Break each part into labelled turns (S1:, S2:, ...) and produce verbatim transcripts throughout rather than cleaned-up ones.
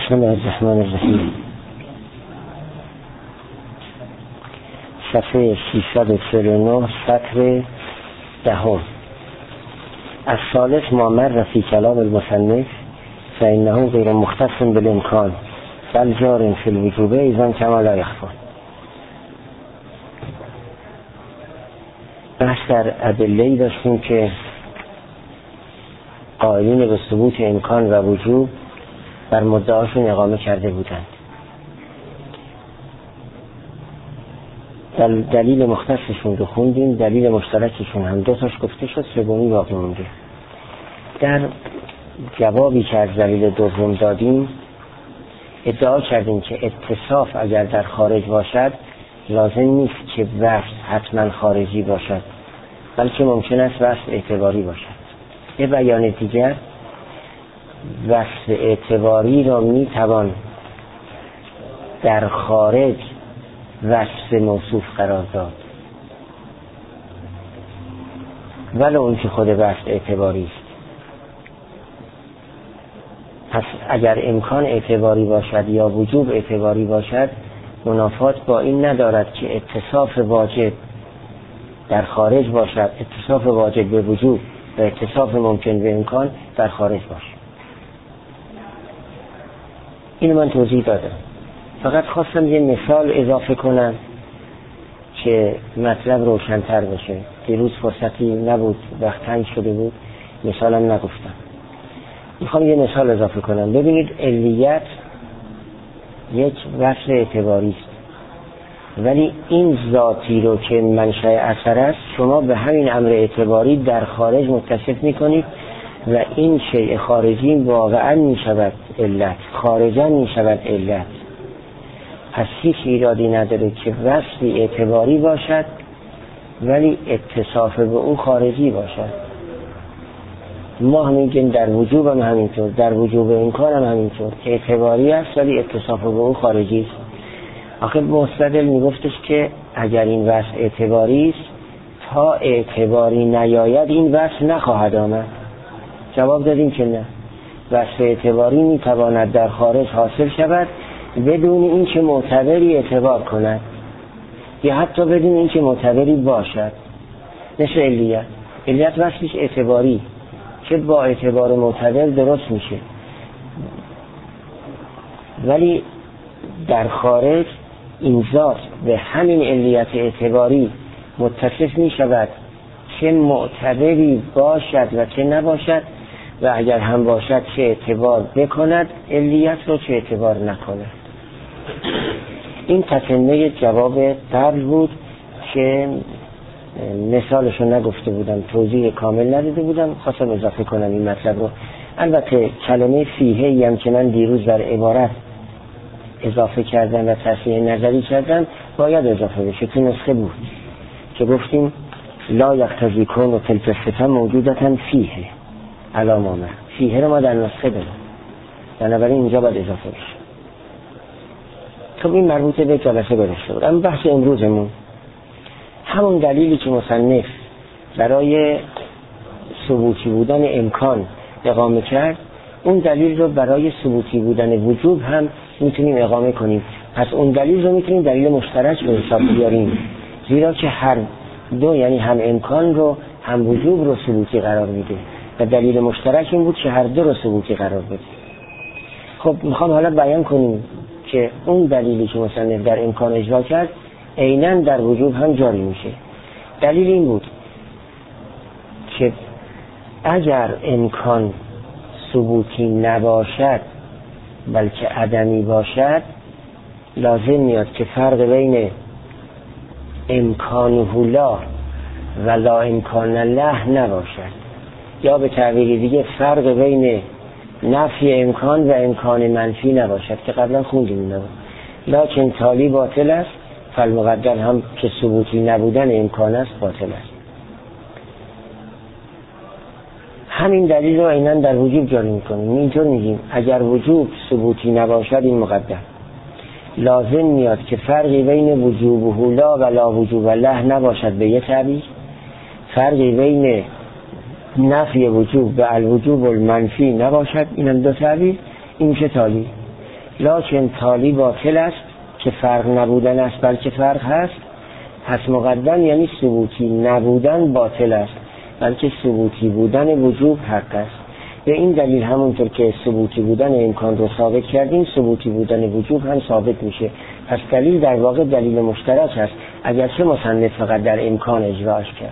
S1: بسم الله الرحمن الرحیم. صفحه سیصد و چهل و نه سطر دهم. الثالث ما مر فی کلام المصنف فإنه غیر مختص بالامکان بل جار فی الوجوب ایضا کما لا یخفی. بحث در ادله‌ای داشتیم که قائلین به ثبوت امکان و وجوب بر مدعاشون اقامه کرده بودند. دل دلیل مختصشون رو خوندیم، دلیل مشترکشون هم دو تاش گفته شد، سومی باقی مونده. در جوابی که از دلیل دوم دادیم ادعا کردیم که اتصاف اگر در خارج باشد لازم نیست که وصف حتما خارجی باشد، بلکه ممکن است وصف اعتباری باشد. به بیان دیگر وصف اعتباری را می توان در خارج وصف موصوف قرار داد ولو اون که خود وصف اعتباری است. پس اگر امکان اعتباری باشد یا وجوب اعتباری باشد منافات با این ندارد که اتصاف واجب در خارج باشد، اتصاف واجب به وجوب و اتصاف ممکن به امکان در خارج باشد. اینو من توضیح دادم، فقط خواستم یه مثال اضافه کنم که مطلب روشن‌تر بشه. دیروز فرصتی نبود، وقت تنگ شده بود، مثالم نگفتم. میخوام یه مثال اضافه کنم. ببینید علیت یک وصف اعتباری است، ولی این ذاتی رو که منشأ اثر است شما به همین امر اعتباری در خارج متصف میکنید و این شیء خارجی واقعا میشود علت، خارجا میشود علت. پس هیچ ایرادی نداره که وصفی اعتباری باشد ولی اتصاف به او خارجی باشد. ما همینگیم در وجوب هم همینطور، در وجوب امکان هم همینطور، اعتباری است ولی اتصاف به او خارجی است. آخه مستدل میگفتش که اگر این وصف اعتباری است تا اعتباری نیاید این وصف نخواهد آمد. جواب دادیم که نه، وصف اعتباری میتواند در خارج حاصل شود بدون این که معتبری اعتبار کند یا حتی بدون این که معتبری باشد. مثل علیت، علیت وصفش اعتباری که با اعتبار معتبر درست میشه، ولی در خارج این ذات به همین علیت اعتباری متصف می شود چه معتبری باشد و چه نباشد، و اگر هم باشد چه اعتبار بکند علیت رو چه اعتبار نکند. این تتمه جواب قبل بود که مثالشو نگفته بودم، توضیح کامل نداده بودم، خواستم اضافه کنم این مطلب رو. البته کلمه فیهی هم که من دیروز در عبارت اضافه کردم و تصحیح نظری کردم باید اضافه بشه. تو نسخه بود که گفتیم لا یقتضی کون و تلفستن موجودتن فیه علامه، فیه رو ما در نسخه داریم، بنابراین اینجا باید اضافه بشه. خب این مربوط به جلسه گذشته بود. اما بحث امروزمون همون دلیلی که مصنف برای ثبوتی بودن امکان اقامه کرد، اون دلیل رو برای ثبوتی بودن وجوب هم میتونیم اقامه کنیم. پس اون دلیل رو میتونیم دلیل مشترک به حساب بیاریم، زیرا که هر دو، یعنی هم امکان رو هم وجوب رو ثبوتی قرار میده و دلیل مشترک این بود که هر دو رو ثبوتی قرار بده. خب میخوام حالا بیان کنیم که اون دلیلی که مصنف در امکان اجرا کرد عیناً در وجوب هم جاری میشه. دلیل این بود که اگر امکان ثبوتی نباشد بلکه عدمی باشد لازم میاد که فرق بین امکانه لا و لا امکان له نباشد، یا به تعبیر دیگه فرق بین نفی امکان و امکان منفی نباشد که قبلا خوندیم اینا. لکن تالی باطل است فالمقدر هم که ثبوتی نبودن امکان است باطل است. همین دلیل رو عیناً در وجوب جاری میکنیم. اینطور میگیم اگر وجوب ثبوتی نباشد این مقدر لازم میاد که فرقی بین وجوب لا و لا وجوب له نباشد به یه تعبیر، فرقی بین نفی وجوب و الوجوب المنفی نباشد، اینم دو تعبیر. این چه تالی لکن تالی باطل است که فرق نبودن است بلکه فرق هست. پس مقدم یعنی ثبوتی نبودن باطل است بلکه ثبوتی بودن وجوب حق است. به این دلیل همونطور که ثبوتی بودن امکان رو ثابت کردیم ثبوتی بودن وجوب هم ثابت میشه. پس دلیل در واقع دلیل مشترک است اگرچه مصنف فقط در امکان اجراش کرد.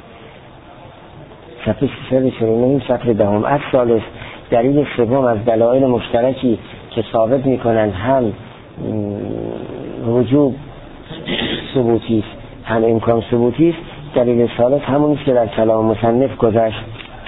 S1: صفحه سیصد و چهل و نه صفحه دهم. الثالث دلیل سوم از دلایل مشترکی که ثابت میکنن هم وجوب ثبوتی است هم امکان ثبوتی است. دلیل ثالث همون است که در کلام مصنف گذشت.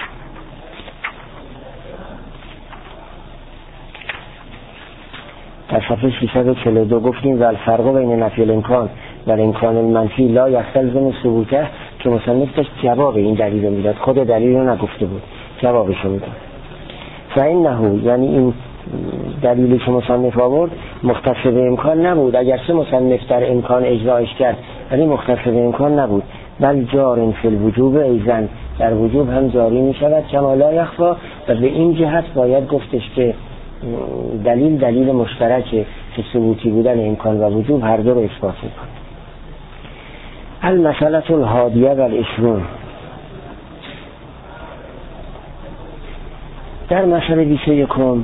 S1: در صفحه سیصد و چهل و دو گفتیم و الفرق بین نفی الامکان و الامکان المنفی لا یستلزم ثبوته، که مصنف داشت جواب این دلیل رو میداد، خود دلیل رو نگفته بود، جوابش رو میداد. فإنه یعنی این دلیلی که مصنف آورد مختص به امکان نبود، اگرچه مصنف در امکان اجراش کرد ولی مختص به امکان نبود، بل جار فی الوجوب ایضا در وجوب هم جاری می شود کما لا یخفا. و به این جهت باید گفتش که دلیل دلیل مشترکه که ثبوتی بودن امکان و وجوب هر دو رو اثبات میکنه. المسئله الحادیه و العشرون. در مسئله بیست و یکم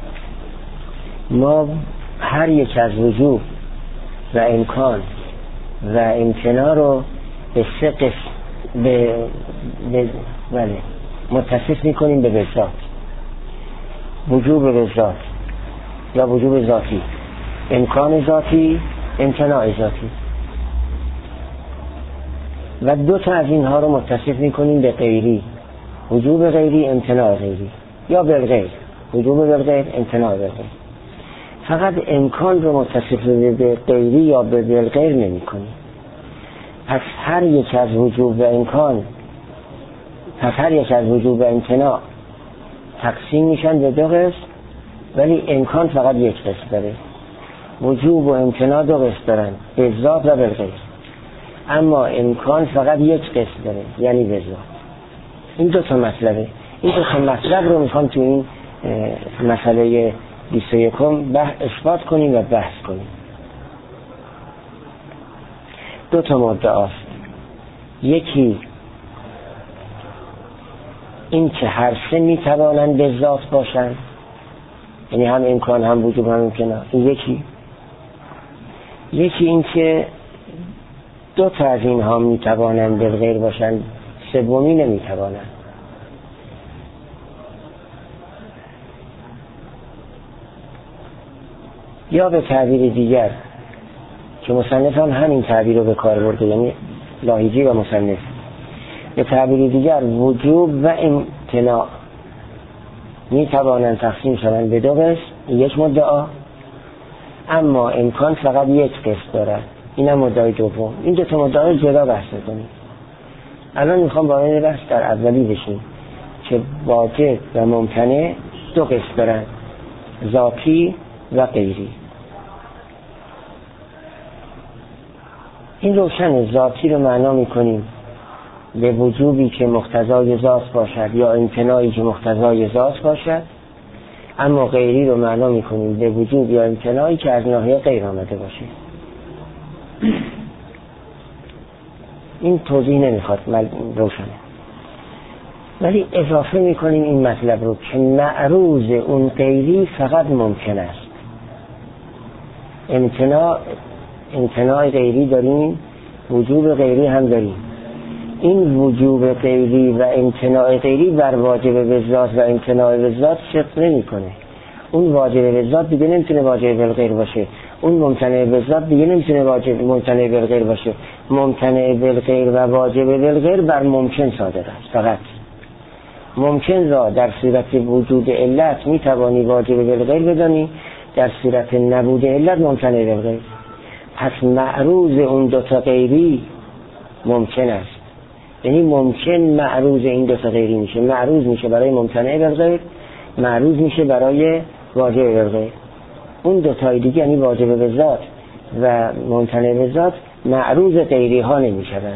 S1: ما هر یک از وجوب و امکان و امتناع رو به سه قسم به به بله متصف میکنیم به بذات. وجوب بذات یا وجوب ذاتی، امکان ذاتی، امتناع ذاتی. و دو تا از اینها رو متصف میکنیم به غیری، وجوب غیری، امتناع غیری، یا بالغیر، وجوب بالغیر، امتناع بالغیر. فقط امکان رو متصف به غیری یا به بالغیر نمی کنیم. پس هر یک از وجوب و امکان پس هر یک از وجوب و امتناع تقسیم میشن به دو قسم، ولی امکان فقط یک قسم داره. وجوب و امتناع دو قسم دارن، به ذات و بالغیر. اما امکان فقط یک قسم داره، یعنی به ذات. این دو تا مطلبه. این دو تا مطلب رو میخوام تو این مسئله بیست و یکم اثبات کنیم و بحث کنیم. دو تا مدعاست. یکی این که هر سه میتوانند به ذات باشند، یعنی هم امکان هم وجوب هم امتناع. این یکی یکی این که دو تا از اینها میتوانند بالغیر باشند، سومی نمیتوانند. یا به تعبیر دیگر که مصنف هم همین تعبیر رو به کار برده، یعنی لاهیجی و مصنف، به تعبیر دیگر وجوب و امتناع می توانند تقسیم شوند به دو قسم، یک مدعا، اما امکان فقط یک قسم دارد، اینم مدعای دوم. این دو تا مدعا جدا بحث کنیم. الان میخوام با این بحث در اولی بشیم که واجب و ممتنع دو قسم دارند، ذاتی و غیری. این روشن ذاتی رو معنا میکنیم به وجوبی که مقتضای ذات باشد یا امتناعی که مقتضای ذات باشد، اما غیری رو معنا میکنیم به وجوب یا امتناعی که از ناحیه غیر آمده باشه. این توضیح نمیخواد، روشنه. ولی اضافه میکنیم این مطلب رو که معروض اون غیری فقط ممکن است. امتناع امتناع غیری داریم، وجوب غیری هم داریم. این وجوب غیری و امتناع غیری بر واجب به ذات و امتناع به ذات صدق نمیکنه. اون واجب به ذات دیگه نمیتونه واجب بالغیر باشه، اون ممتنع به ذات دیگه نمیتونه واجب ممتنع بالغیر باشه. ممتنع بالغیر و واجب بالغیر بر ممکن صادق است. فقط ممکن را در صورت وجود علت میتوانی واجب بالغیر بدانی، در صورت نبود علت ممتنع بالغیر. پس معروض اون دوتا غیری ممکن است، یعنی ممکن معروض این دوتا غیری میشه. معروض میشه برای ممتنع بالغیر، معروض میشه برای واجب بالغیر. اون دوتای دیگه یعنی واجب به ذات و ممتنع به ذات معروض غیری ها نمیشدن.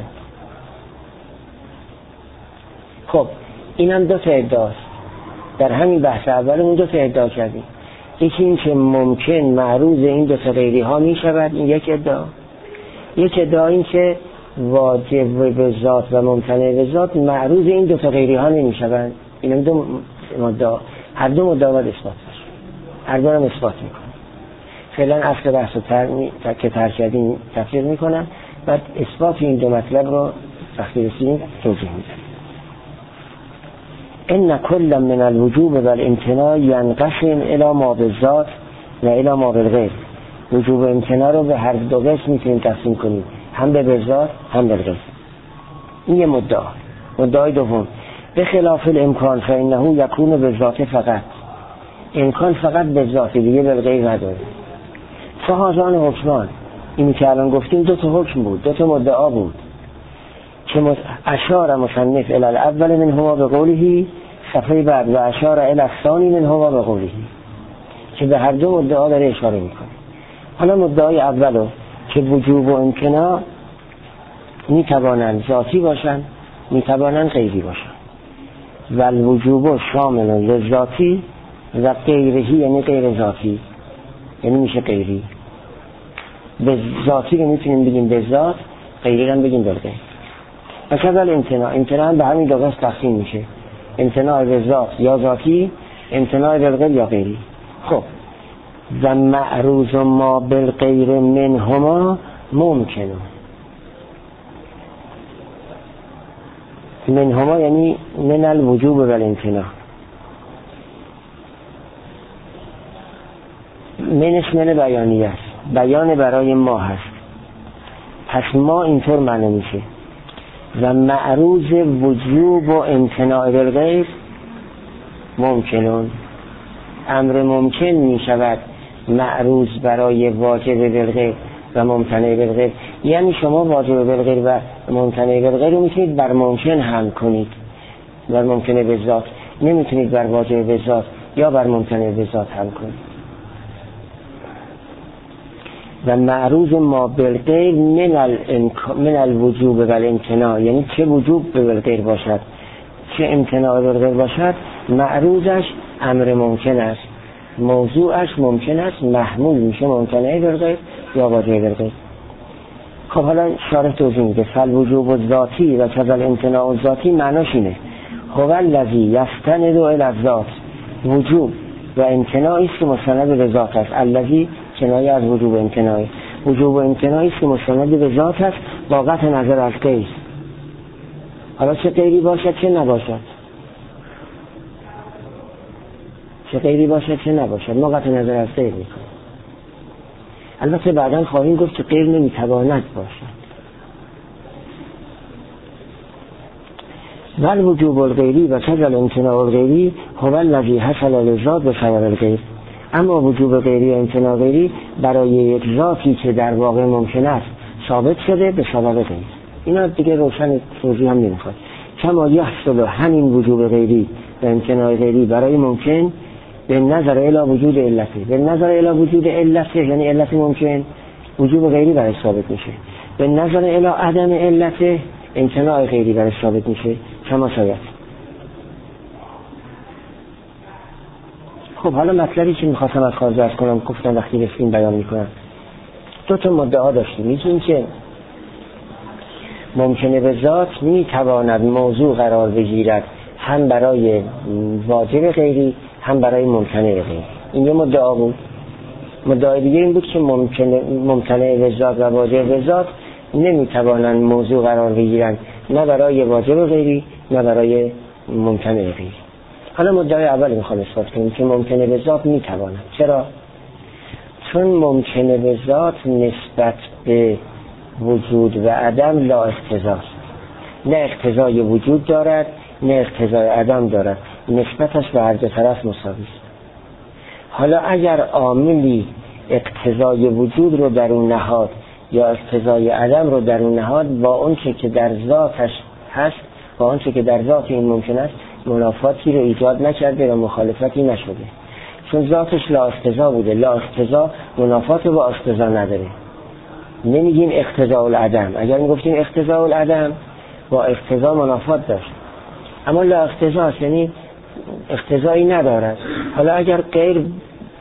S1: خب اینم دوتا ادعاست. در همین بحث اول اون دوتا ادعا کردیم. یکی این که ممکن معروض این دو تا غیری ها می شود، این یک ادعا. یک ادعا این که واجب به ذات و ممتنع به ذات معروض این دو تا غیری ها نمی شوند. این دو مدعا، هر دو مدعا باید اثبات بشه، هر دو هم اثبات میکنه. فعلا اصل بحث رو تر می... که تر کردیم تفسیر میکنم، بعد اثبات این دو مطلب رو وقتی رسیدیم توضیح میدم. ان کل من الوجوب و الامتناع ینقسم الی ما بالذات و الی ما بالغیر. وجوب و امتناع رو به هر دو قسم میتونیم تقسیم کنیم، هم به بالذات هم بالغیر. این یه مدعا. مدعای دوم به خلاف الامکان فانه یکون بالذات فقط. امکان فقط بالذات، دیگه بالغیر نداره. فهذان حکمان، اینی که الان گفتیم دو تا حکم بود، دو تا مدعا بود که اشار مصنف الی الاول منهما بقوله صفحه بعد و اشار الی الثانی منهما بقوله، که به هر دو مدعا داره اشاره میکنه. حالا مدعای اولو که وجوب و امتناع میتوانند ذاتی باشن، میتوانند غیری باشن. و الوجوب شامل لذاتی و غیرهی، یعنی غیر ذاتی، یعنی میشه غیری. به ذاتی رو میتونیم بگیم به ذات، غیری رو بگیم به غیر. و کذال امتناع، امتناع به همین دو قسم تقسیم میشه، امتناع به ذات یا ذاتی، امتناع به غیر یا غیری. خب و معروض ما بالغیر منهما ممکنه. منهما یعنی من الوجوب و الامتناع. منش من بیانیه است، بیان برای ما هست، پس ما اینطور معنی میشه. و معروض وجوب و امتناع بالغیر ممکنون. امر ممکن میشود معروض برای واجب بالغیر و ممتنع بالغیر. یعنی شما واجب بالغیر و ممتنع بالغیر رو میتونید بر ممکن هم کنید، بر ممکنه به ذات، نمیتونید بر واجب به ذات یا بر ممتنع به ذات هم کنید. و معروض ما بالغیر من, من الوجوب و الامتناع، یعنی چه وجوب به بالغیر باشد چه امتناع بالغیر باشد، معروضش امر ممکن است، موضوعش ممکن است، محمول میشه ممتنع بالغیر یا واجب بالغیر. خب حالا شارح توضیح میده. فالوجوب الذاتی و کذا الامتناع الذاتی معناش اینه هو الذی یستند الی الذات. وجوب و امتناعی است که مستند به ذات است. الذی کنایه از وجوب و امتناع. وجوب و امتناعی است که مستند به ذات است با قطع نظر از غیر. حالا چه غیری باشد چه نباشد، چه غیری باشد چه نباشد، ما قطع نظر از غیر میکنیم. البته بعداً خواهیم گفت که غیر نمیتواند باشد. ول وجوب الغیری و کذا الامتناع الغیری هو الذی حصل للذات بسبب الغیر. اما وجوب غیری و امتناع غیری برای یک ذاتی که در واقع ممکن است ثابت شده به سبب غیر. اینا دیگه روشن توضیح هم نمیخواد. کما یحصل همین وجوب غیری و امتناع غیری برای ممکن به نظر الی وجود علته. به نظر الی وجود علته یعنی علت ممکن، وجوب غیری برای ثابت میشه. به نظر الی عدم علته، امتناع غیری برای ثابت میشه. کما شاید. خب حالا مطلبی که میخواستم از خارج از کنم گفتم وقتی رسیم بیان میکنم. دو تا مدعا داشتیم. میگیم که ممکنه به ذات میتواند موضوع قرار بگیرد هم برای واجب غیری هم برای ممتنع غیری. این یه مدعا بود. مدعای دیگه این بود که ممکنه ممتنع به ذات و واجب به ذات نمیتوانند موضوع قرار بگیرند نه برای واجب غیری نه برای ممتنع غیری. حالا مدعای اول میخوام اثبات کنیم که ممکنه به ذات میتواند. چرا؟ چون ممکنه به ذات نسبت به وجود و عدم لا اقتضاست. نه اقتضای وجود دارد نه اقتضای عدم دارد، نسبتش به هر دو طرف مساوی است. حالا اگر عاملی اقتضای وجود رو در اون نهاد یا اقتضای عدم رو در اون نهاد، با اون چه که در ذاتش هست با اون چه که در ذات این ممکن است منافاتی رو ایجاد نکرده و مخالفتی نشده، چون ذاتش لا اقتضا بوده. لا اقتضا منافات با اقتضا نداره. نمیگیم اقتضاء العدم. اگر میگفتیم اقتضاء العدم با اقتضا منافات داشت، اما لا اقتضا یعنی اقتضایی ندارد. حالا اگر غیر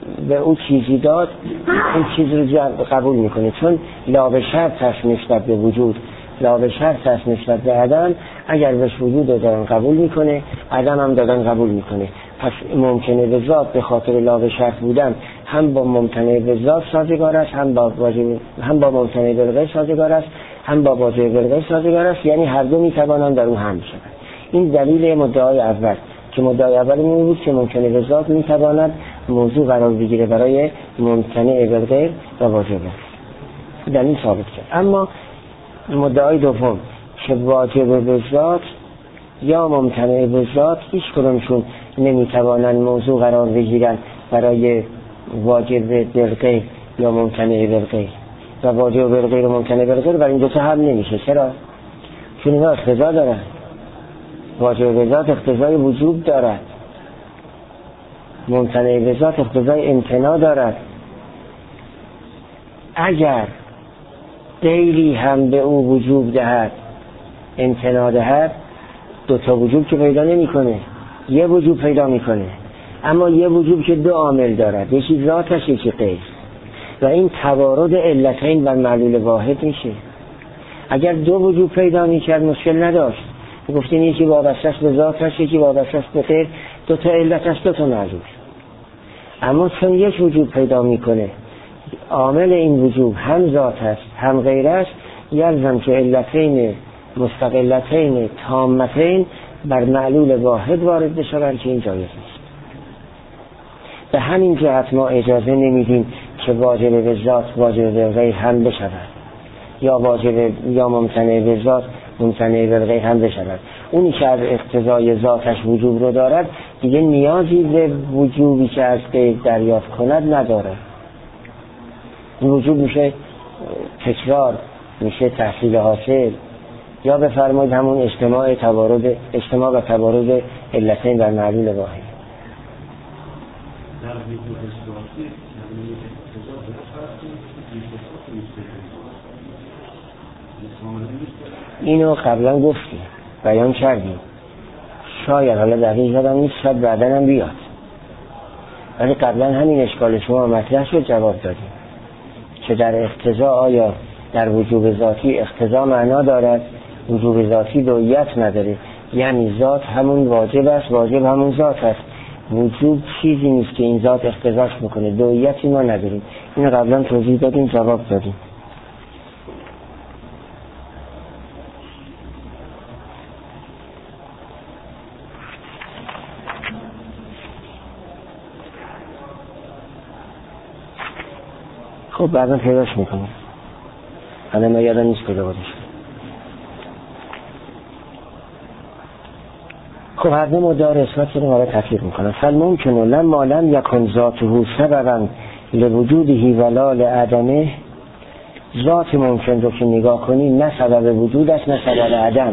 S1: به او چیزی داد، این چیز رو قبول میکنه، چون لا به شرط هست نسبت به وجود، لا به شرط هست نسبت به عدم. اگر بهش وجود دادن قبول میکنه، عدم هم دادن قبول میکنه. پس ممکنه به ذات به خاطر لا به شرط بودن هم با ممتنع به ذات سازگار است، هم با واجب، هم با ممتنع به غیر سازگار است، هم با واجب به غیر سازگار است، یعنی هر دو میتوانند در او هم شوند. این دلیل مدعای اول، که مدعای اول این بود که ممکنه به ذات میتواند موضوع قرار بگیره برای ممتنع به غیر و واجب. دلیل ثابت کرد. اما مدعای دوم که واجب به ذات یا ممتنع به ذات هیچ کدومشون نمیتوانند موضوع قرار بگیرن برای واجب به غیر یا ممتنع به غیر، و واجب به غیر و ممتنع به غیر برای این دو تا هم نمیشه. چرا؟ چون اینا اقتضا دارن. واجب به ذات اقتضای وجود دارد، ممتنع به ذات اقتضای امتناع دارد. اگر غیری هم به او وجوب دهد، امتناع دهد، دو تا وجوب که پیدا نمیکنه، یه وجوب پیدا میکنه. اما یه وجوب که دو عامل دارد، یکی ذاتش یکی غیر، و این توارد علتین بر معلول واحد میشه. اگر دو وجوب پیدا میکرد مشکل نداشت، گفتین یکی وابسته است به ذاتش، یکی وابسته است به غیر، دو تا علت است، دو تا معلول. اما چون یک وجوب پیدا میکنه، عامل این وجوب هم ذات است هم غیر است، یلزم که علتین مستقلتین تامتین بر معلول واحد وارد بشوند که این جایز نیست. به همین جهت ما اجازه نمیدیم که واجب به ذات واجب به غیر هم بشود، یا واجب یا ممتنع به ذات ممتنع به غیر هم بشود. اونی که از اقتضای ذاتش وجوب رو دارد دیگه نیازی به وجوبی که از غیر دریافت کند نداره. این وجوب میشه تکرار، میشه تحصیل حاصل، یا بفرمایید همون اجتماع توارد اجتماع و توارد علتین در معلول واحد. اینو قبلا گفتیم، بیان کردیم، شاید حالا دقیق یادم نیست، شاید بعداً هم بیاد، ولی قبلا همین اشکال شما مطرح شد، جواب دادیم که در اقتضا آیا در وجوب ذاتی اقتضا معنا دارد؟ وجوب ذاتی دویت نداره، یعنی ذات همون واجب است، واجب همون ذات است. وجوب چیزی نیست که این ذات اقتضاش میکنه، دویتی ما نداریم. این قبلا توضیح دادیم، جواب دادیم. خب بعدا پیداش میکنم، حالا ما یادم نیست پیدا بودش. خب هر دو مدار اثبات رو برای تفسیر میکنم. فالممکن لما لم یکن ذاته سببا لوجوده ولا لعدمه، ذات ممکن رو که نگاه کنی نه سبب وجود است نه سبب عدم.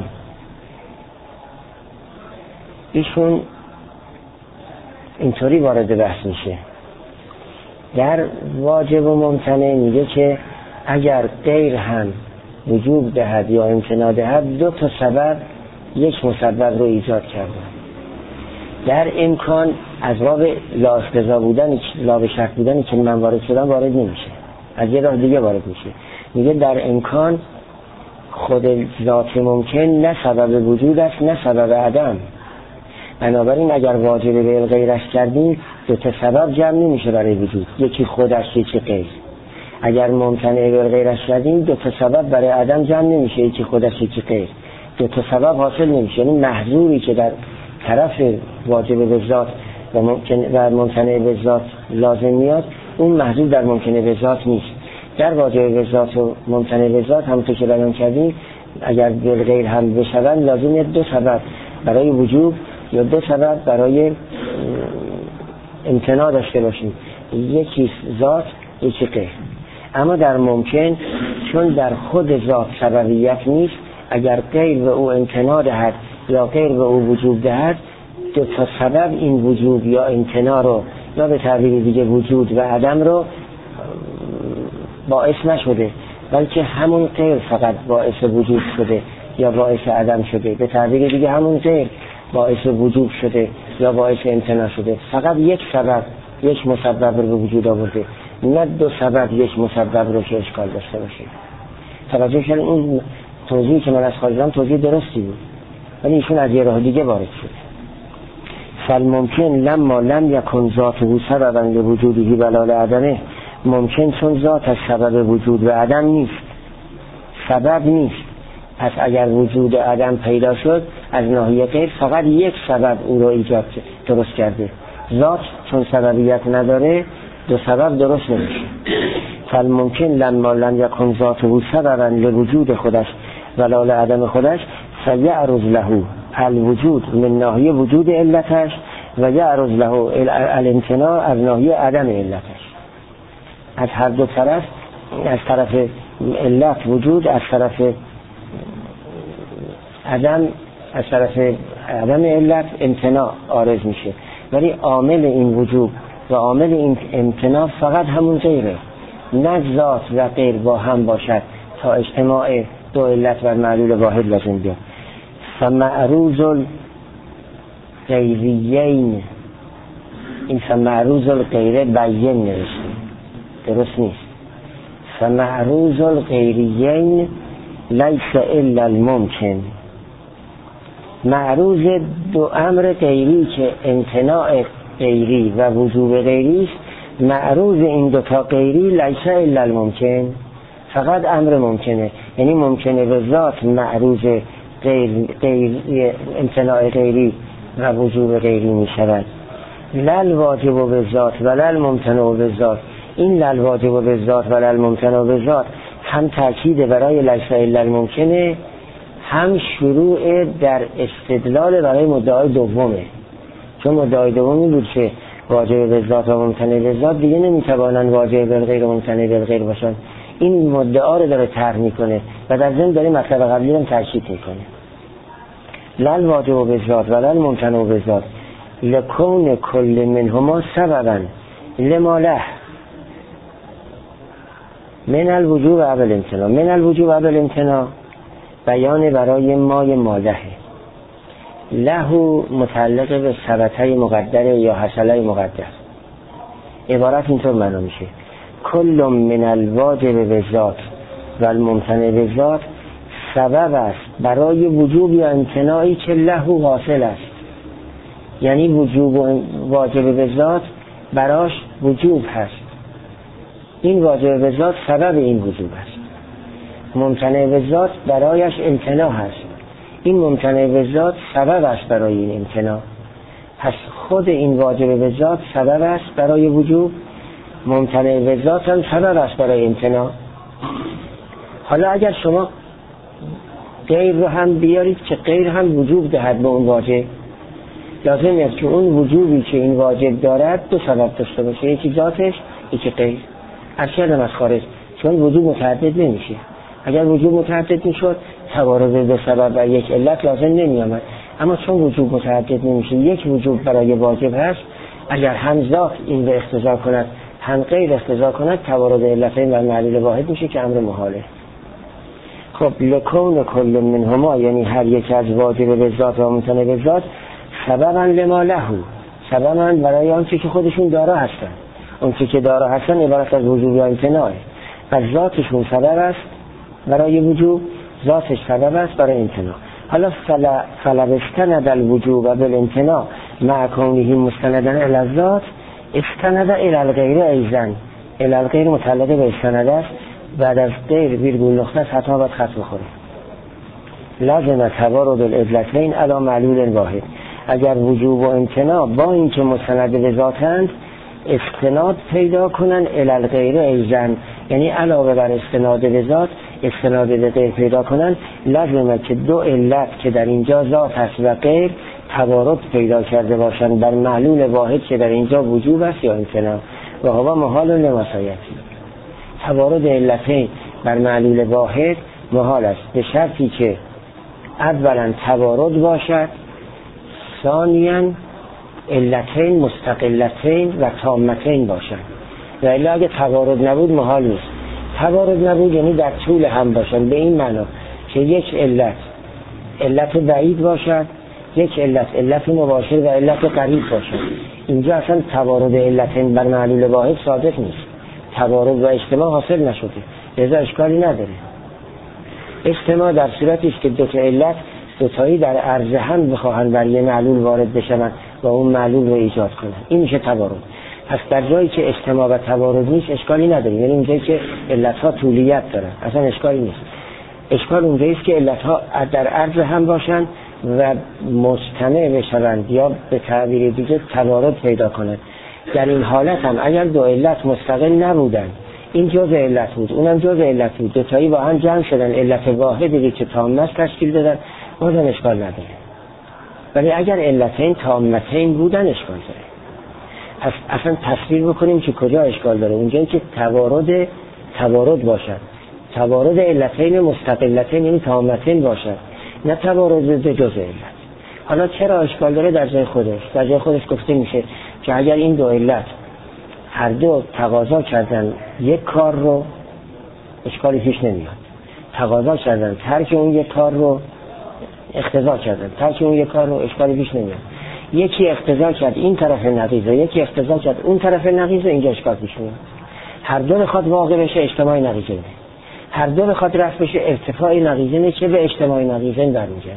S1: ایشون اینطوری وارد بحث میشه، در واجب و ممتنع میگه که اگر غیر هم وجوب دهد یا امتناع دهد، دو تا سبب یک مسبب رو ایجاد کرده. در امکان از باب لا اقتضا بودن، لا به شرط بودن که من وارد شدم وارد نمیشه، از یه راه دیگه وارد میشه. میگه در امکان خود ذات ممکن نه سبب وجود است نه سبب عدم. بنابراین اگر واجب به غیرش کردیم دو تا سبب جمع نمیشه برای وجود، یکی خودش یکی غیر. اگر ممتنع به غیرش کردیم دو تا سبب برای عدم جمع نمیشه، یکی خودش یکی غیر. دو تا سبب حاصل نمیشه، یعنی محظوری که در طرف واجب به ذات و ممکن و ممتنع به ذات لازم میاد، اون محظور در ممکنه به ذات نیست. در واجب به ذات و ممتنع به ذات همونطور که بیان کردیم اگر به غیر هم بشون لازمه دو سبب برای وجوب یا دو سبب برای امتناع داشته باشیم، یکی ذات یکی غیر. اما در ممکن چون در خود ذات سببیت نیست، اگر غیر به او امتناع دهد یا غیر به او وجوب دهد، دو تا سبب این وجوب یا امتناع رو یا به تعبیر دیگه وجود و عدم رو باعث نشده، بلکه همون غیر فقط باعث وجود شده یا باعث عدم شده. به تعبیر دیگه همون غیر باعث وجوب شده یا باعث امتناع شده. فقط یک سبب یک مسبب رو به وجود آورده، نه دو سبب یک مسبب رو که اشکال داشته باشه. توجه کردین این توضیحی که من از خواهیدم توضیح درستی بود، ولی ایشون از یه راه دیگه وارد شد. فالممکن لما لم یکن ذاته سببا لوجوده بلال عدمه، ممکن چون ذات از سبب وجود و عدم نیست، سبب نیست، پس اگر وجود عدم پیدا شد از ناحیه غیر فقط یک سبب او را ایجاد درست کرده. ذات چون سببیت نداره دو سبب درست نمیشه. فالممکن لما لم یکن ذاته سببا لوجود خودش بلال عدم خودش فیعرض له الوجود من ناحیه وجود علتش و یعرض له الامتناع از ناحیه عدم علتش. از هر دو طرف، از طرف علت وجود، از طرف عدم، از طرف عدم علت امتناع عارض میشه، ولی عامل این وجود و عامل این امتناع فقط همون غیره، نه ذات و غیر با هم باشد تا اجتماع دو علت و معلول واحد لازم بیاد. فمعروض الغیریین، این فمعروض الغیره بیین نوشته، درست نیست. فمعروض الغیریین لیس الا الممکن، معروض دو امر غیری که امتناع غیری و وجوب غیری است، معروض این دو تا غیری لیس الا الممکن، فقط امر ممکنه، یعنی ممکنه به ذات معروض غیر, غیر امتناع غیری و وجوب غیری می شود. لل واجب به ذات و لل ممتنع به ذات، این لل واجب به ذات و لل ممتنع به ذات هم تأکید برای لیس الا الممکنه، هم شروع در استدلال برای مدعای دومه، چون مدعای دومی بود که واجب به ذات و ممتنع به ذات دیگه نمیتوانن واجب به غیر و ممتنع به غیر باشن. این مدعا رو داره طرح میکنه و در ضمن داره مطلب قبلی هم تاکید میکنه. لل واجب به ذات و لل ممتنع به ذات لکون کل منهما سببا لما له من الوجوب و قبل امتناع. من الوجوب و قبل امتناع بیان برای مای مالهه، له متعلق به ثبته مقدره یا حصله مقدر. عبارت اینطور معنا میشه کل من الواجب به ذات و الممتنع به ذات سبب است برای وجوب یا امتناعی که له حاصل است، یعنی وجوب و واجب به ذات براش وجوب هست، این واجب به ذات سبب این وجوب است، ممتنع به ذات برایش امتناع هست، این ممتنع به ذات سبب است برای این امتناع. پس خود این واجب به ذات سبب است برای وجوب، ممتنع به ذات هم سبب است برای امتناع. حالا اگر شما غیر رو هم بیارید که غیر هم وجوب دهد به اون واجب، لازم است که اون وجوبی که این واجب دارد دو سبب داشته باشه، یکی ذاتش یکی غیر. ارشدم از خارج، چون وجوب متعدد نمیشه. اگر وجوب متعدد میشد توارد دو سبب و یک علت لازم نمی آمد، اما چون وجوب متعدد نمیشه، یک وجوب برای واجب هست، اگر هم ذات این به اقتضا کند هم غیر اقتضا کند توارد علتین و معلول واحد میشه که امر محاله. خب لکون کل منهما یعنی هر یک از واجب به ذات و ممتنع به ذات سببا لما له، سببا برای آنچه که خودشون دارا هستن، اونچه که دارا هستن عبارت از وجوب یا امتناعه، پس ذاتشون سبب است برای وجوب، ذاتش سبب است برای امتناع. حالا فلا استند الوجوب و بالامتناع مع کونه مستندا الی الذات استند الی الغیر ایضا، الی الغیر متعلق به استند است، بعد از غیر ویرگول نقطه حتما باید خط بخوره. لازم توارد العلتین علی معلول واحد، اگر وجوب و امتناع با اینکه مستند به ذاتند استناد پیدا کنن الی الغیر ایضا، یعنی علاوه بر استناد به ذات استناد به غیر پیدا کنن، لازمه که دو علت که در اینجا ذات هست و غیر توارد پیدا کرده باشند بر معلول واحد که در اینجا وجوب است یا امتناع و هوا محال لمسایتی. توارد علتین بر معلول واحد محال است به شرطی که اولا توارد باشد، ثانیاً علتین مستقلتین و تامتین باشند، و الا اگه توارد نبود محال نیست. توارد نبود یعنی در طول هم باشند، به این معنا که یک علت علت بعید باشد، یک علت علت مباشر و علت قریب باشد. اینجا اصلا توارد علتین بر معلول واحد صادق نیست، توارد و اجتماع حاصل نشده، لذا اشکالی نداره. اجتماع در صورتی است که دو تا علت دوتایی در عرض هم بخواهند بر یه معلول وارد بشوند و اون معلول رو ایجاد کنند، این میشه توارد. پس در جایی که اجتماع و توارد نیست اشکالی نداره، یعنی اونجایی که علتها طولیت دارن اصلا اشکالی نیست. اشکال اونجایی است که علتها در عرض هم باشند و مجتمع بشوند یا به تعبیر دیگه توارد پیدا کنند. در این حالت هم اگر دو علت مستقل نبودن، این جزء علت بود اونم جزء علت بود، دوتایی با هم جمع شدن علت واحدی که تامه تشکیل دادن، بازم اشکال نداره. ولی اگر علتین تامتین بودن اشکال داره. پس اصلا تصویر بکنیم که کجا اشکال داره، اونجایی که توارد توارد باشد، توارد علتین مستقلتین یعنی تامتین باشد، نه توارد دو جزء علت. حالا چرا اشکال داره؟ در جای خودش در جای خودش گفته میشه که اگر این دو علت هر دو تقاضا کردن یک کار رو، اشکالی پیش نمیاد. تقاضا کردن ترک اون یک کار رو، اقتضا کردن ترک اون یک کار رو، اشکالی پیش نمیاد. یکی اقتضا کرد این طرف نقیضه، یکی اقتضا کرد اون طرف نقیضه، اینجا اشکال پیش میاد. هر دو بخواد واقع بشه اجتماع نقیضه، هر دو بخواد رفع بشه ارتفاع نقیضه که به اجتماع نقیضه برمیگرده.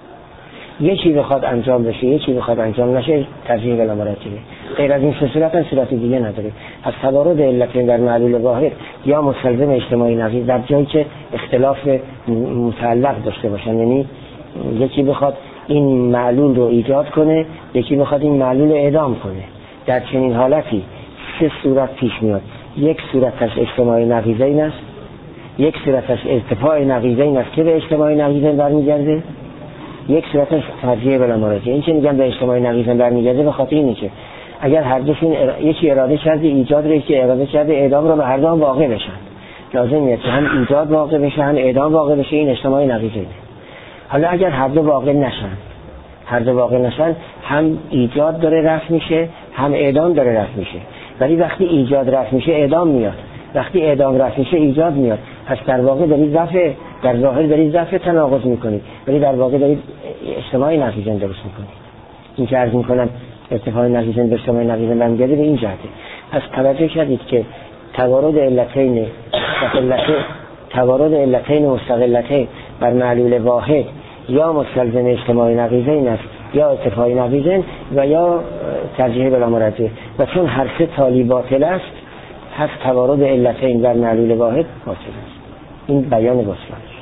S1: یکی بخواد انجام بشه یکی بخواد انجام نشه ترجیح بلا مرتبه. غیر از این سه صورت هم صورت دیگه نداره. از توارد علتین در معلول واحد یا مستلزم اجتماع نقیض در جایی که اختلاف متعلق داشته باشن، یعنی یکی بخواد این معلول رو ایجاد کنه یکی بخواد این معلول اعدام کنه، در چنین حالتی سه صورت پیش میاد. یک صورتش اجتماع نقیضین است، یک صورتش ارتفاع نقیضین است که به اجتماع نقیضین برمیگرده، یک صورتش ترجیح بلا مراجعه. این که میگن به اجتماع نقیضین برمیگرده به خاطر اینه که اگر هر دوشون ار... یکی اراده کرده ایجاد رو، یکی اراده کرده اعدام رو، به هر دو هم واقع بشن، لازمیه که هم ایجاد واقع بشه هم اعدام واقع بشه، این اجتماع نقیضینه. حالا اگر هر دو واقع نشن، هر دو واقع نشن، هم ایجاد داره رفع میشه هم اعدام داره رفع میشه، ولی وقتی ایجاد رفع میشه اعدام میاد، وقتی اعدام رفع میشه ایجاد میاد. پس در واقع دارید رفع، در ظاهر دارید رفع تناقض میکنید، ولی در واقع دارید اجتماع نقیضین درست میکنید. این که عرض میکنم ارتفاع نقیضین به اجتماع نقیضین برمیگرده به این جهته. پس توجه کردید که توارد علتین مستقلتین توارد علتین مستقلتین بر معلول واحد یا مستلزم اجتماع نقیضین است یا ارتفاع نقیضین و یا ترجیح بلا مرجعه، و چون هر سه تالی باطل است پس توارد علتین بر معلول واحد باطل است. این بیان بسیارش.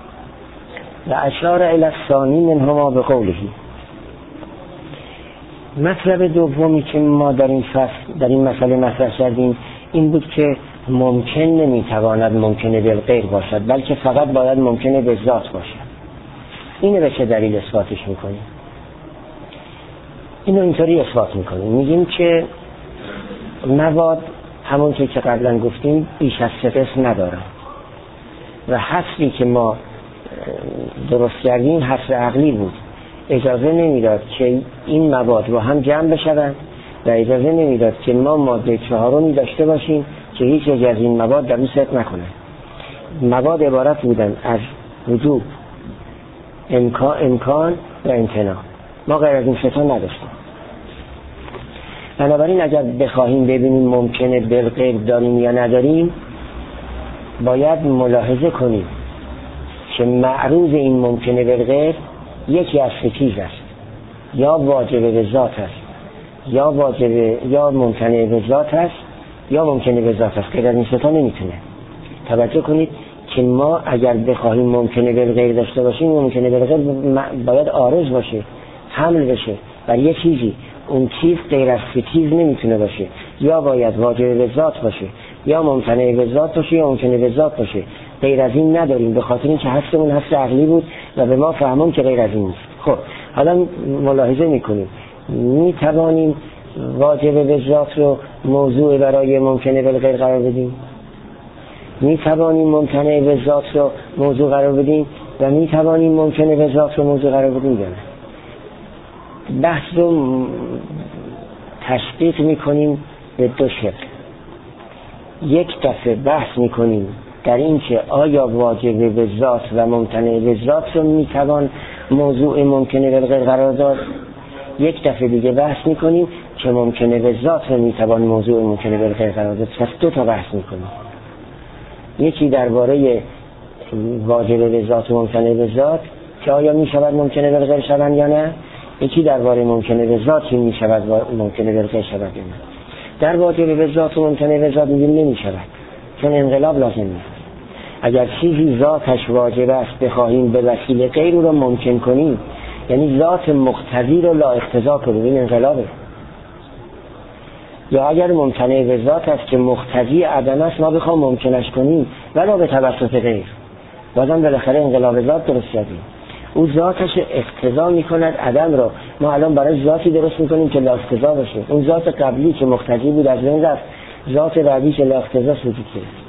S1: و اشار الی الثانی منهما به قوله. مطلب دومی که ما در این فصل در این مسئله مطرح کردیم این بود که ممکن نمیتواند ممکنه بالغیر باشد، بلکه فقط باید ممکنه به ذات باشد. اینو به چه دلیل اثباتش میکنیم؟ اینو اینطوری اثبات میکنیم، میگیم که مواد همون که قبلا گفتیم بیش از سه قسم ندارن و حصری که ما درست کردیم حصر عقلی بود، اجازه نمیداد که این مواد با هم جمع بشوند و اجازه نمیداد که ما ماده چهارمی داشته باشیم که هیچ یک از این مواد در اون ست نکنه. مواد عبارت بودن از وجود، امکان, امکان و امتناع، ما غیر از این ستا نداشتیم. بنابراین اگر بخواهیم ببینیم ممکنه بالغیر داریم یا نداریم باید ملاحظه کنیم که معروض این ممکنه بالغیر یکی از سه چیز است، یا واجب به ذات است یا واجب یا ممکنه به ذات است یا ممکنه به ذات است، غیر از این ستا نمیتونه. توجه کنید که ما اگر بخواهیم ممکنه بالغیر داشته باشیم ممکنه بالغیر باید عارض باشه، حمل بشه بر یه چیزی، اون چیز غیر از سه چیز نمیتونه باشه، یا باید واجب به ذات باشه یا ممکنه به ذات باشه یا ممکنه به ذات باشه. غیر از این نداریم به خاطر اینکه حسمون حس عقلی بود و به ما فهمون که غیر از این نیست. خب حالا ملاحظه میکنیم میتوانیم واجب به ذات رو موضوع برای ممکنه بالغیر قرار بدیم، میتوانیم ممکنه به ذات رو موضوع قرار بدیم و میتوانیم ممکنه به ذات رو موضوع قرار بدیم. یا بحث رو تشقیق میکنیم به دو شکل. یک دفعه بحث میکنیم در این که آیا واجب به ذات و ممکنه به ذات رو میتوان موضوع ممکنه بالغیر قرار داد، یک دفعه دیگه بحث میکنیم که ممکنه به ذات رو میتوان موضوع ممکنه به غیر قرار داد. پس دو تا بحث میکنیم، یکی درباره واجب به ذات و ممکنه به ذات که آیا میشود ممکنه به غیر شوند یا نه، یکی درباره ممکنه به ذات که میشود ممکنه به غیر شود یا نه. در واجب به ذات و ممکنه به ذات میگیم نمیشود، چون انقلاب لازم نیست. اگر چیزی ذاتش واجب است بخواهیم به وسیله غیر رو ممکن کنیم، یعنی ذات مقتضی رو لا اقتضا کنیم، این انقلابه. یا اگر ممتنع به ذات است که مقتضی عدم است ما بخوام ممکنش کنیم ولی به توسط غیر، بازم بالاخره انقلاب ذات درست کردیم. او ذاتش اقتضا میکند عدم رو، ما الان برای ذاتی درست میکنیم که لا اقتضا باشه. اون ذات قبلی که مقتضی بود از بین رفت، ذات بعدی که لا اقتضا وجود گرفت.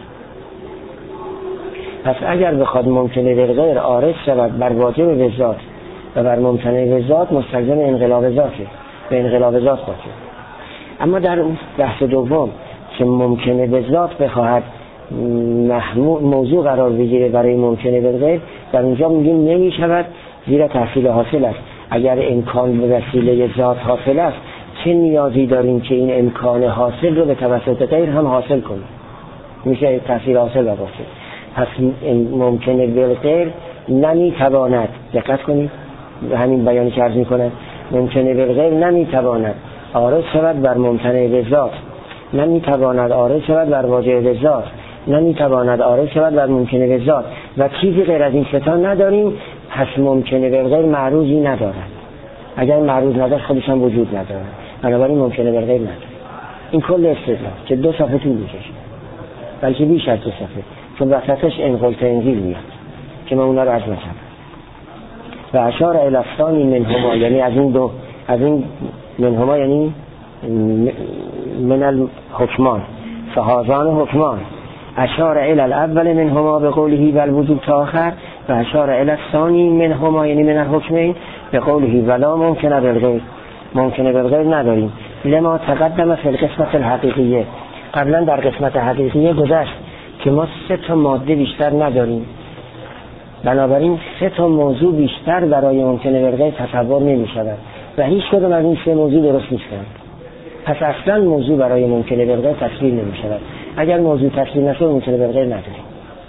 S1: پس اگر بخواد ممکنه به غیر عارض شود بر واجب به ذات و بر ممتنع به ذات، مستلزم انقلاب ذاته، به انقلاب ذات باشه. اما در بحث دوم که ممکنه به ذات بخواهد موضوع قرار بگیره برای ممکنه به غیر، در اونجا میگیم نمی شود، زیرا تحصیل حاصل است. اگر امکان به وسیله ذات حاصل است، چه نیازی داریم که این امکان حاصل رو به توسط غیر هم حاصل کنیم؟ میشه تحصیل حاصل باشه. پس ممکنه به غیر نمیتواند، دقت کنید همین بیانی که عرض میکنه، ممکنه به غیر نمیتواند عارض شود بر ممتنع به ذات، نمیتواند عارض شود بر واجب به ذات، نمیتواند عارض شود بر ممکنه به ذات و چیزی غیر از این ستا نداریم. پس ممکنه به غیر معروضی ندارد. اگر معروض نداشت خودش هم وجود ندارد، بنابراین ممکنه به غیر ندارد. این کل استدلال که دو صفحه طول میکشه، بلکه بیش از دو صفحه، چون وسطش انقل تنزیل میاد که من اونا رو عرض نکردم. و اشار الی الثانی منهما، یعنی از این دو، از این منهما یعنی من الحکمان، فهازان حکمان. اشار الی الاول منهما به قوله والوجوب تا آخر، و اشار الی الثانی منهما یعنی من الحکمین به قوله ولا ممکنه بالغیر، ممکنه بالغیر نداریم. لما تقدم فی القسمت الحقیقیه، قبلا در قسمت حقیقیه گذشت که ما سه تا ماده بیشتر نداریم، بنابراین سه تا موضوع بیشتر برای ممکنه بالغیر تصور نمی شود و هیچ کدوم از این سه موضوع درست نیستند. پس اصلا موضوع برای ممکنه بالغیر تصویر نمی شود. اگر موضوع تصویر نشد ممکنه بالغیر نداریم.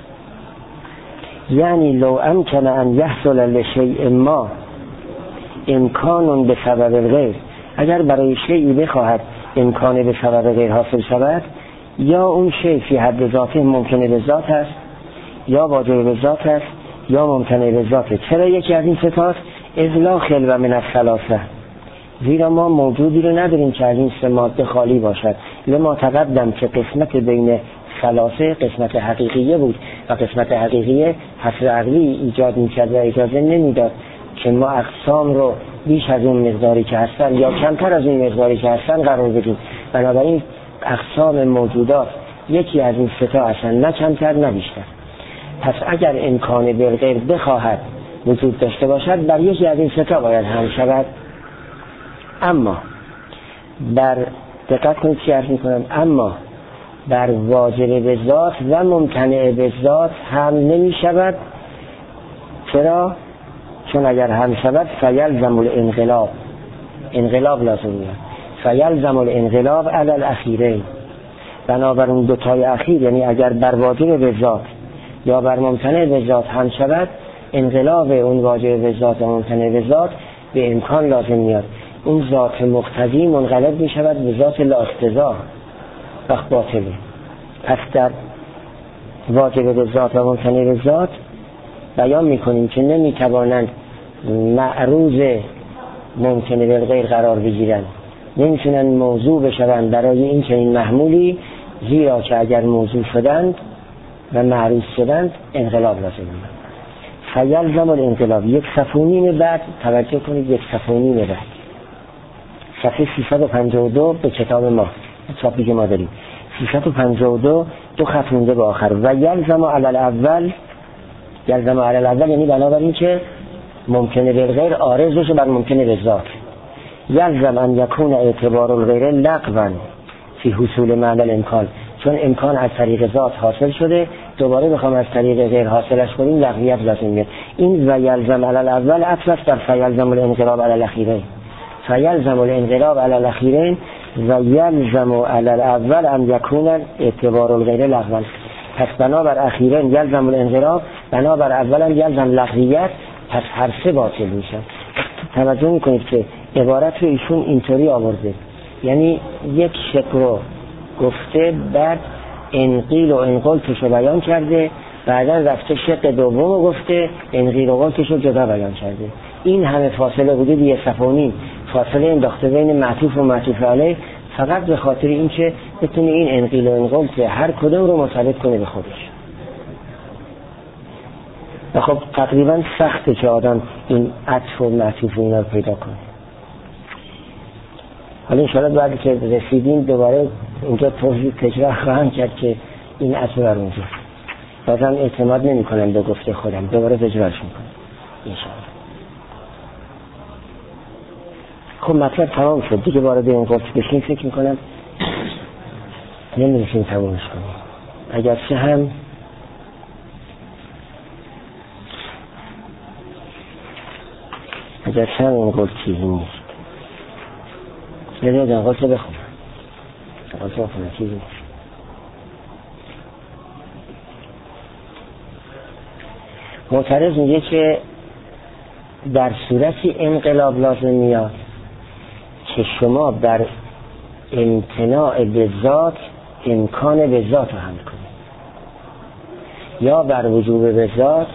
S1: یعنی لو امکن ان یحصل لشیء ما امکان به سبب الغیر، اگر برای شیئی بخواهد امکان به سبب غیر حاصل شود، یا اون شیء فی حد ذاته ممکنه به ذات است، یا واجب به ذات است، یا ممکنه به ذاته. چرا یکی از این ستاست؟ اذ خلو من الثلاثه، زیرا ما موجودی رو نداریم که از این سه ماده خالی باشد. لما تقدم که قسمت بین ثلاثه قسمت حقیقیه بود و قسمت حقیقیه حصر عقلی ایجاد میکرد و اجازه نمیداد که ما اقسام رو بیش از اون مقداری که هستن یا کمتر از اون مقداری که هستن قرار بدیم. بنابراین اقسام موجودات یکی از این سه تا هستن، نه کمتر نه بیشتر. پس اگر امکان بالغیر بخواهد وجود داشته باشد، بر یکی از این سه تا باید هم شود. اما بر دقت کنید چی عرض میکنم، اما بر واجب به ذات و ممتنع به ذات هم نمی شود. چرا؟ چون اگر هم شود فیلزم الانقلاب، انقلاب لازم میاد. فیلزم الانقلاب علی الاخیرین، بنابر اون دوتای اخیر، یعنی اگر بر واجب به ذات یا بر ممتنع به ذات هم شود، انقلاب اون واجب به ذات و ممتنع به ذات به امکان لازم میاد. اون ذات مقتضی منقلب می شود به ذات لا اقتضا، وقت باطله. پس در واجب به ذات و ممتنع به ذات بیان می کنیم که نمی توانند معروض ممکنه بالغیر قرار بگیرند، نمیتونن موضوع بشوند برای این که این محمولی، زیرا که اگر موضوع شدند و معروض شدند انقلاب لازم میاد. فیلزم الانقلاب. یک صفحه و نیم بعد توجه کنید، یک صفحه و نیم بعد صفحه سیصد و پنجاه و دو به کتاب ما، چاپی که ما داریم سیصد و پنجاه و دو، دو خط مونده به آخر. و یلزم علی الاول، یلزم علی الاول یعنی بنابراین که ممکنه بالغیر عارض بشه بر ممکنه به ذات. یلزم ان یکون اعتبار الغیر لغوا فی حصول معنی الامکان، چون امکان از طریق ذات حاصل شده، دوباره بخوام از طریق غیر حاصلش کنیم لغویت لازم میاد. این و یلزم علی الاول اصل است در فیلزم الانقلاب علی الاخیرین. فیلزم الانقلاب علی الاخیرین و یلزم علی الاول ان یکون اعتبار الغیر الاول. پس بنابر اخیرین یلزم الانقلاب، بنابر اولا یلزم لغویت، پس هر سه باطل میشن. توجه میکنید که عبارت رو ایشون اینطوری آورده، یعنی یک شق رو گفته بعد انقیل و انقلتش رو بیان کرده، بعدا رفته شق دوم رو گفته انقیل و انقلتش رو جدا بیان کرده. این همه فاصله حدود یه صفحه و نیم فاصله انداخته بین معطوف و معطوف علیه، فقط به خاطر این که بتونه این انقیل و انقلت هر کدوم رو مرتبط کنه به خودش. و خب تقریبا سخته که آدم این عطف و معطوف و اینا رو پیدا کنه. حالا انشاءالله بعد که رسیدیم دوباره اونجا توضیح تکرار خواهم کرد که این عطف بر اونجا. بازم اعتماد نمی کنم به گفته خودم، دوباره تکرارش میکنم انشاءالله. خب مطلب تمام شد دیگه، وارد این گفت بشین فکر میکنم نمیرسیم تمامش کنیم. اگر چه هم اگر چه هم این گفت چیزی نیست. یعنی این گفت رو بخونم گفت رو بخونم چیزی نیست. معترض میگه که در صورتی انقلاب لازم میاد که شما بر امتناع به ذات امکان به ذات رو حمل کنید، یا بر وجوب به ذات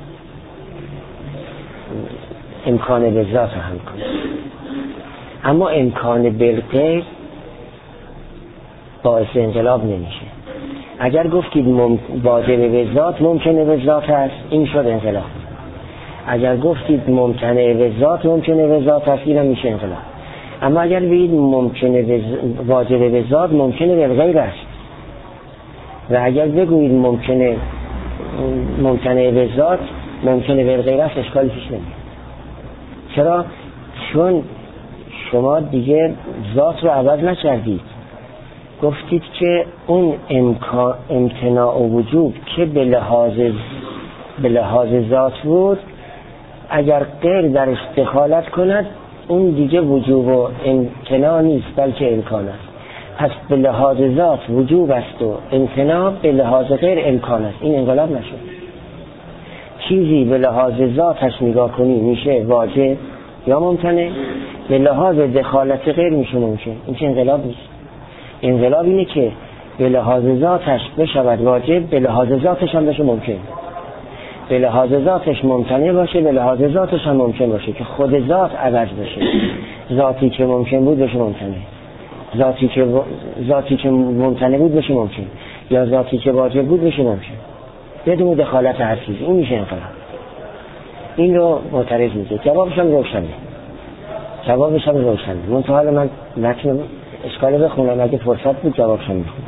S1: امکان به ذات رو حمل کنید. اما امکان بالغیر باعث انقلاب نمیشه. اگر گفتید مم... واجب به ذات ممکنه به ذات هست، این شد انقلاب. اگر گفتید ممکنه به ذات ممکنه به ذات هست، این هم میشه انقلاب. اما اگر بگید ممکنه به واجب به ذات ممکنه به غیر است، و اگر بگویید ممکنه ممکنه به ذات ممکنه به غیر است، اشکالی پیش نمیاد. چرا؟ چون شما دیگه ذات رو عوض نکردید. گفتید که اون امکان امتناع و وجوب که به لحاظ به لحاظ ذات بود، اگر غیر درش دخالت کند اون دیگه وجوب و امتناع نیست بلکه امکان است. پس به لحاظ ذات وجوب است و امتناع به لحاظ غیر امکان است. این انقلاب نشد. چیزی به لحاظ ذاتش نگاه کنی میشه واجب یا ممتنع، به لحاظ دخالت غیر میشه ممکن. این چه انقلاب نیست. انقلاب اینه که به لحاظ ذاتش بشود واجب، به لحاظ ذاتش هم بشه ممکن، به لحاظ ذاتش ممتنع باشه، به لحاظ ذاتش هم ممکن باشه، که خود ذات عوض بشه. ذاتی که ممکن بود بشه ممتنع، ذاتی که و... ذاتی که ممتنع بود بشه ممکن، یا ذاتی که واجب بود بشه ممکن، بدون دخالت هر چیز. این میشه انقلاب. این رو معترض میگه. جوابش هم روشنه. جوابش هم روشنه. منتها من متن اشکال بخونم، اگه فرصت بود جوابش هم میخونم.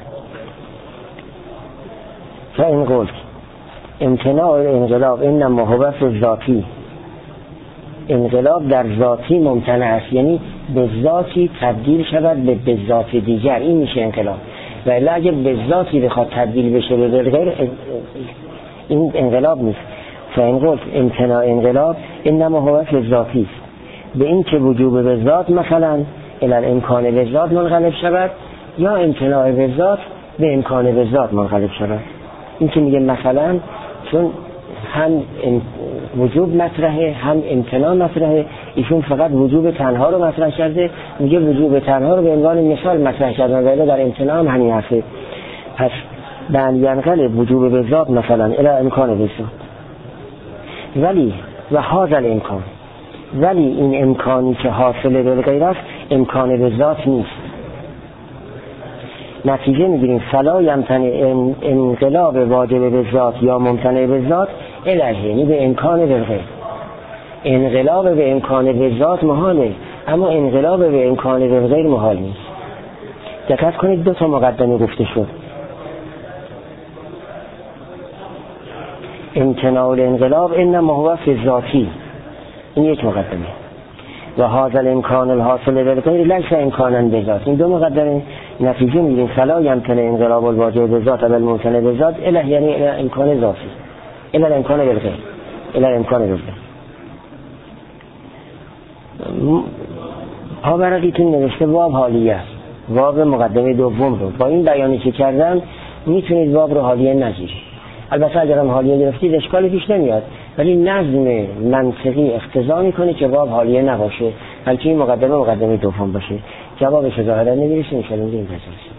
S1: فاین قلت امتناع انقلاب انما هو فی ذاتی، انقلاب در ذاتی ممتنع است، یعنی به ذاتی تبدیل شود به به ذات دیگر. این میشه انقلاب. ولی اگه به ذاتی بخواد تبدیل بشه به غیر، این انقلاب نیست. فاین قلت امتناع انقلاب انما هو فی ذاتی، به این که وجوب به ذات مثلا الى امکان به ذات منقلب شود، یا امتناع به ذات به امکان به ذات منقلب شود. این که میگه مثلا چون هم وجوب مطرحه هم امتناع مطرحه، ایشون فقط وجوب تنها رو مطرح کرده، میگه وجوب تنها رو به عنوان مثال مطرح کردن، ولی در امتناع هم همین هسته. پس بن ینقلب وجوب به ذات مثلا الی امکان به ذات، ولی و هذا الامکان، ولی این امکانی که حاصل به غیر است امکان به ذات نیست. نتیجه میگیریم فلا یمتنع انقلاب واجب به ذات یا ممتنع به ذات الیه، یعنی به امکان به غیر. انقلاب به امکان به ذات محاله، اما انقلاب به امکان به غیر محال نیست. دقت کنید دو تا مقدمه گفته شد. امتناع الانقلاب انما هو فی ذاتی، این یک مقدمه، و هذا الامکان الحاصل بالغیر لیس امکانا بذات، این دو مقدمه. نتیجه میگیریم فلا یمتنع انقلاب الواجب بذات بل ممتنع بذات اله، یعنی اله امکان ذاتی، اله امکان بالغیر، اله امکان بالغیر. آورقیتون نوشته واب حالیه است، واب مقدمه دوم رو با این بیانی که کردم میتونید واب رو حالیه نگیرید. البته اگرم حالیه گرفتید اشکالی پیش نمیاد، ولی نظم منطقی اقتضا میکنه که واب حالیه نباشه، بلکه این مقدمه مقدمه دوم باشه. جوابش ظاهرا نمیرسه، ان شاء الله